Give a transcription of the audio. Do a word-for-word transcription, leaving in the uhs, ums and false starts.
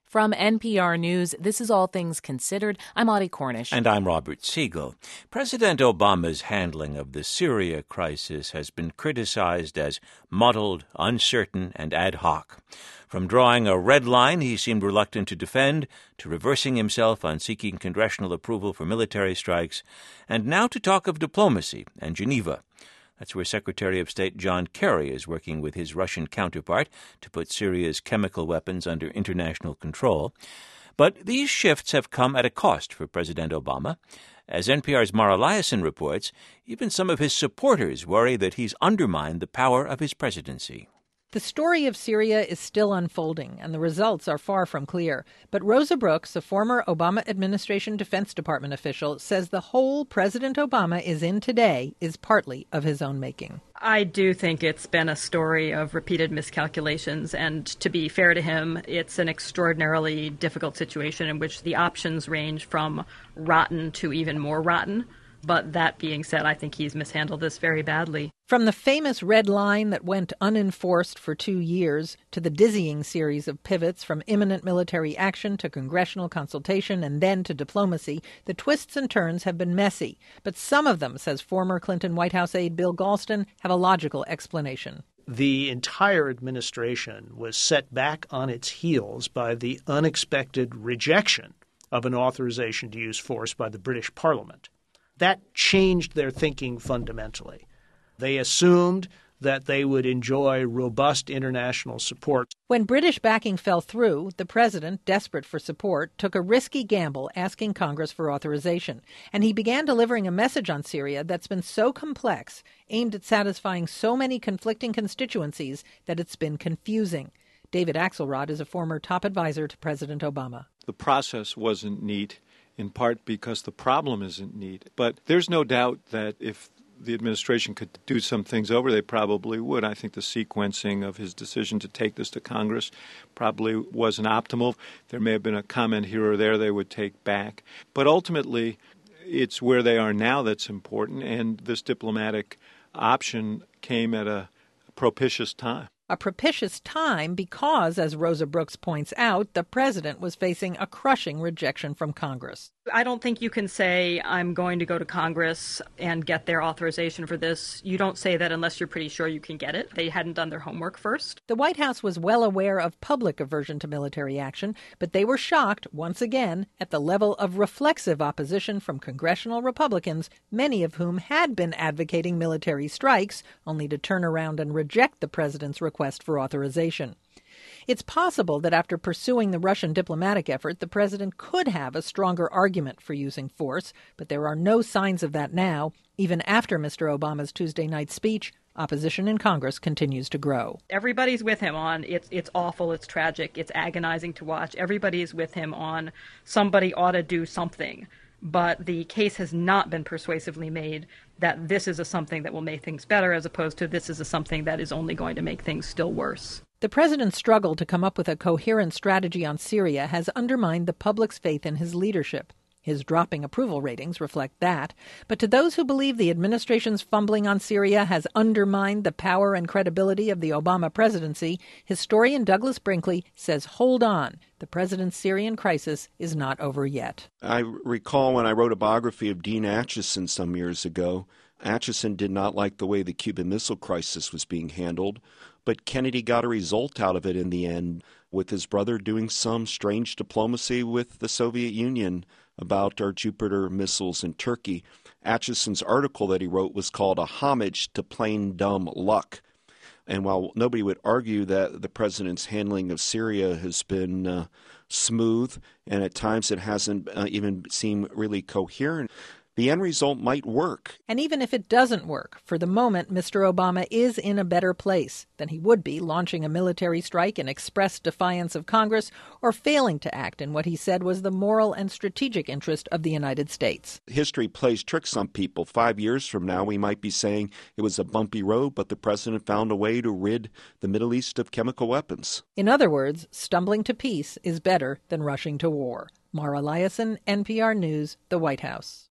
From N P R News, this is All Things Considered. I'm Audie Cornish. And I'm Robert Siegel. President Obama's handling of the Syria crisis has been criticized as muddled, uncertain, and ad hoc. From drawing a red line he seemed reluctant to defend, to reversing himself on seeking congressional approval for military strikes, and now to talk of diplomacy and Geneva. That's where Secretary of State John Kerry is working with his Russian counterpart to put Syria's chemical weapons under international control. But these shifts have come at a cost for President Obama. As N P R's Mara Liasson reports, even some of his supporters worry that he's undermined the power of his presidency. The story of Syria is still unfolding, and the results are far from clear. But Rosa Brooks, a former Obama administration Defense Department official, says the hole President Obama is in today is partly of his own making. I do think it's been a story of repeated miscalculations, and to be fair to him, it's an extraordinarily difficult situation in which the options range from rotten to even more rotten. But that being said, I think he's mishandled this very badly. From the famous red line that went unenforced for two years to the dizzying series of pivots from imminent military action to congressional consultation and then to diplomacy, the twists and turns have been messy. But some of them, says former Clinton White House aide Bill Galston, have a logical explanation. The entire administration was set back on its heels by the unexpected rejection of an authorization to use force by the British Parliament. That changed their thinking fundamentally. They assumed that they would enjoy robust international support. When British backing fell through, the president, desperate for support, took a risky gamble asking Congress for authorization. And he began delivering a message on Syria that's been so complex, aimed at satisfying so many conflicting constituencies, that it's been confusing. David Axelrod is a former top advisor to President Obama. The process wasn't neat, in part because the problem isn't neat. But there's no doubt that if the administration could do some things over, they probably would. I think the sequencing of his decision to take this to Congress probably wasn't optimal. There may have been a comment here or there they would take back. But ultimately, it's where they are now that's important, and this diplomatic option came at a propitious time. A propitious time because, as Rosa Brooks points out, the president was facing a crushing rejection from Congress. I don't think you can say, I'm going to go to Congress and get their authorization for this. You don't say that unless you're pretty sure you can get it. They hadn't done their homework first. The White House was well aware of public aversion to military action, but they were shocked, once again, at the level of reflexive opposition from congressional Republicans, many of whom had been advocating military strikes, only to turn around and reject the president's request for authorization. It's possible that after pursuing the Russian diplomatic effort, the president could have a stronger argument for using force, but there are no signs of that now. Even after Mister Obama's Tuesday night speech, opposition in Congress continues to grow. Everybody's with him on it's it's awful, it's tragic, it's agonizing to watch. Everybody's with him on somebody ought to do something. But the case has not been persuasively made that this is a something that will make things better as opposed to this is a something that is only going to make things still worse. The president's struggle to come up with a coherent strategy on Syria has undermined the public's faith in his leadership. His dropping approval ratings reflect that. But to those who believe the administration's fumbling on Syria has undermined the power and credibility of the Obama presidency, historian Douglas Brinkley says, hold on, the president's Syrian crisis is not over yet. I recall when I wrote a biography of Dean Acheson some years ago, Acheson did not like the way the Cuban Missile Crisis was being handled, but Kennedy got a result out of it in the end, with his brother doing some strange diplomacy with the Soviet Union about our Jupiter missiles in Turkey. Acheson's article that he wrote was called A Homage to Plain Dumb Luck. And while nobody would argue that the president's handling of Syria has been uh, smooth, and at times it hasn't uh, even seemed really coherent, the end result might work. And even if it doesn't work, for the moment, Mister Obama is in a better place than he would be launching a military strike in express defiance of Congress or failing to act in what he said was the moral and strategic interest of the United States. History plays tricks on people. Five years from now, we might be saying it was a bumpy road, but the president found a way to rid the Middle East of chemical weapons. In other words, stumbling to peace is better than rushing to war. Mara Liasson, N P R News, the White House.